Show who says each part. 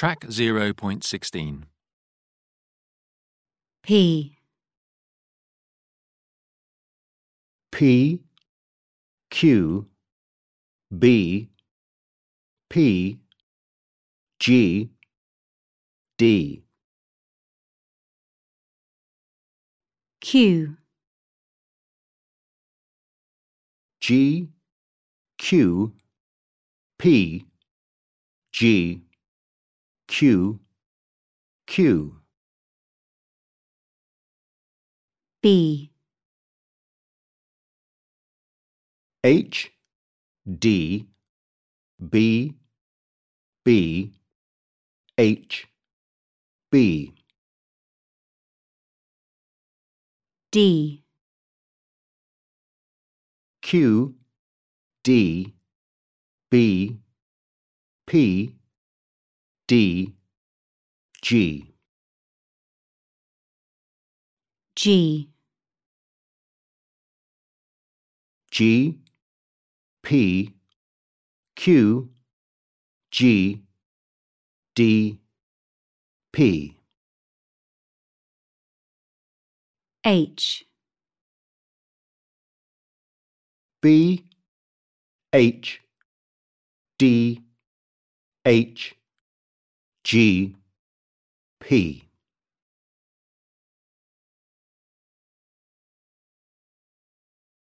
Speaker 1: Track 0.16.
Speaker 2: P,
Speaker 3: P, Q, B, P, G, D,
Speaker 2: Q,
Speaker 3: G, Q, P, G, Q, Q,
Speaker 2: B,
Speaker 3: H, D, B, B, H, B,
Speaker 2: D,
Speaker 3: Q, D, B, P, D, G,
Speaker 2: G,
Speaker 3: G, P, Q, G, D, P,
Speaker 2: H,
Speaker 3: B, H, D, H, G, P.